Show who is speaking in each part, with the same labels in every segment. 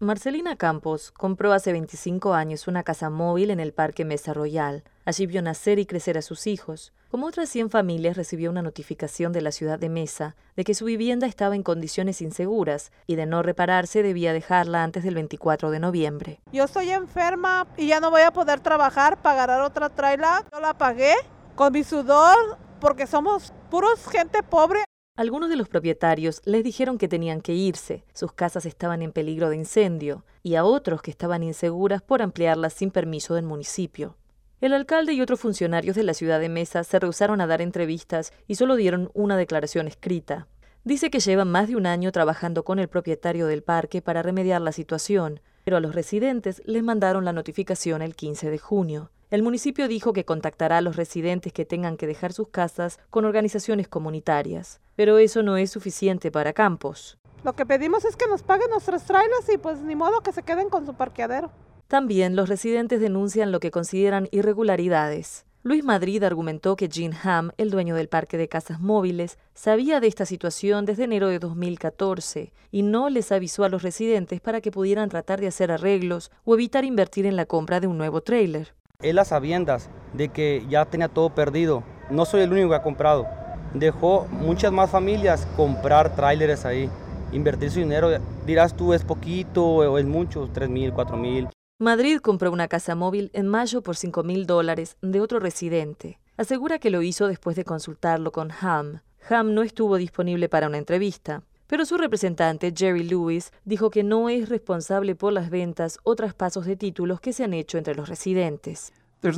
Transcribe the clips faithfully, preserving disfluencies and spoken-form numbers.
Speaker 1: Marcelina Campos compró hace veinticinco años una casa móvil en el Parque Mesa Royal. Allí vio nacer y crecer a sus hijos. Como otras cien familias, recibió una notificación de la ciudad de Mesa de que su vivienda estaba en condiciones inseguras y de no repararse debía dejarla antes del veinticuatro de noviembre.
Speaker 2: Yo estoy enferma y ya no voy a poder trabajar para agarrar otra traila. Yo la pagué con mi sudor porque somos puros gente pobre.
Speaker 1: Algunos de los propietarios les dijeron que tenían que irse, sus casas estaban en peligro de incendio, y a otros que estaban inseguras por ampliarlas sin permiso del municipio. El alcalde y otros funcionarios de la ciudad de Mesa se rehusaron a dar entrevistas y solo dieron una declaración escrita. Dice que llevan más de un año trabajando con el propietario del parque para remediar la situación, pero a los residentes les mandaron la notificación el quince de junio. El municipio dijo que contactará a los residentes que tengan que dejar sus casas con organizaciones comunitarias. Pero eso no es suficiente para Campos.
Speaker 2: Lo que pedimos es que nos paguen nuestras trailers y pues ni modo que se queden con su parqueadero.
Speaker 1: También los residentes denuncian lo que consideran irregularidades. Luis Madrid argumentó que Gene Ham, el dueño del parque de casas móviles, sabía de esta situación desde enero de dos mil catorce y no les avisó a los residentes para que pudieran tratar de hacer arreglos o evitar invertir en la compra de un nuevo tráiler.
Speaker 3: Él a sabiendas de que ya tenía todo perdido. No soy el único que ha comprado. Dejó muchas más familias comprar tráileres ahí, invertir su dinero. Dirás tú, es poquito o es mucho, tres mil, cuatro mil.
Speaker 1: Madrid compró una casa móvil en mayo por cinco mil dólares de otro residente. Asegura que lo hizo después de consultarlo con Ham. Ham no estuvo disponible para una entrevista, pero su representante, Jerry Lewis, dijo que no es responsable por las ventas o traspasos de títulos que se han hecho entre los residentes.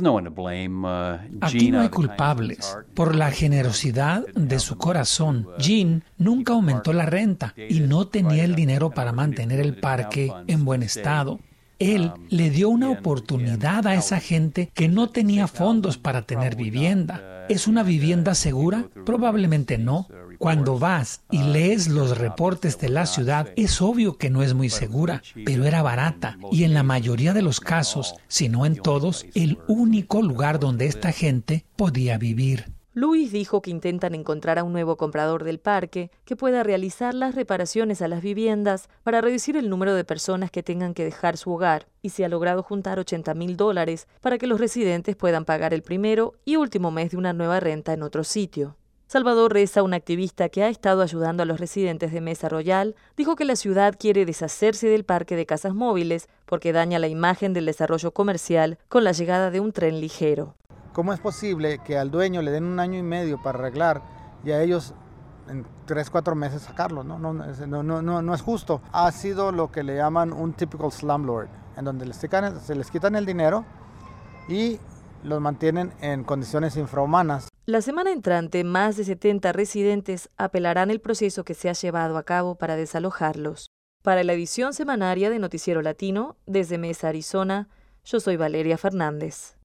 Speaker 4: Aquí no hay culpables por la generosidad de su corazón. Gene nunca aumentó la renta y no tenía el dinero para mantener el parque en buen estado. Él le dio una oportunidad a esa gente que no tenía fondos para tener vivienda. ¿Es una vivienda segura? Probablemente no. Cuando vas y lees los reportes de la ciudad, es obvio que no es muy segura, pero era barata y en la mayoría de los casos, si no en todos, el único lugar donde esta gente podía vivir.
Speaker 1: Luis dijo que intentan encontrar a un nuevo comprador del parque que pueda realizar las reparaciones a las viviendas para reducir el número de personas que tengan que dejar su hogar, y se ha logrado juntar ochenta mil dólares para que los residentes puedan pagar el primero y último mes de una nueva renta en otro sitio. Salvador Reza, un activista que ha estado ayudando a los residentes de Mesa Royal, dijo que la ciudad quiere deshacerse del parque de casas móviles porque daña la imagen del desarrollo comercial con la llegada de un tren ligero.
Speaker 5: ¿Cómo es posible que al dueño le den un año y medio para arreglar y a ellos en tres, cuatro meses sacarlo? No, no, no, no, no, no es justo. Ha sido lo que le llaman un typical slumlord, en donde les quitan, se les quitan el dinero y los mantienen en condiciones infrahumanas.
Speaker 1: La semana entrante, más de setenta residentes apelarán el proceso que se ha llevado a cabo para desalojarlos. Para la edición semanaria de Noticiero Latino, desde Mesa, Arizona, yo soy Valeria Fernández.